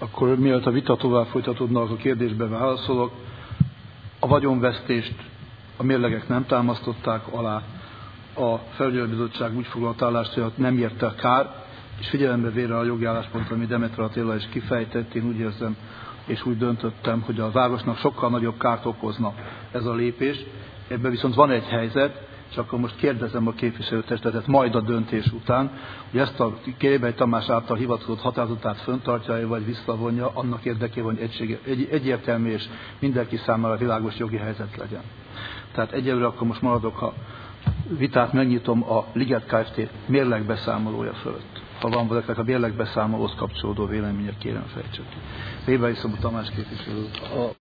Akkor mielőtt a vita tovább folytatódna, a kérdésbe válaszolok. A vagyonvesztést a mérlegek nem támasztották alá. A felügyelőbizottság úgy foglalt állást, hogy nem érte kár, és figyelembe véve a jogi álláspontot, ami Demeter Attila is kifejtett, én úgy érzem, és úgy döntöttem, hogy a városnak sokkal nagyobb kárt okozna ez a lépés. Ebben viszont van egy helyzet, és akkor most kérdezem a képviselőtestetet majd a döntés után, hogy ezt a Kélebei Tamás által hivatkozott határozatát föntartja, vagy visszavonja, annak érdekében, hogy egyértelmű és mindenki számára világos jogi helyzet legyen. Tehát egyelőre akkor most maradok, a vitát megnyitom a Liget Kft. Mérlegbeszámolója fölött. Ha van valakinek a mérlegbeszámolóhoz kapcsolódó vélemények, kérem fejtsük ki. Rébai Szabó Tamás képviselő.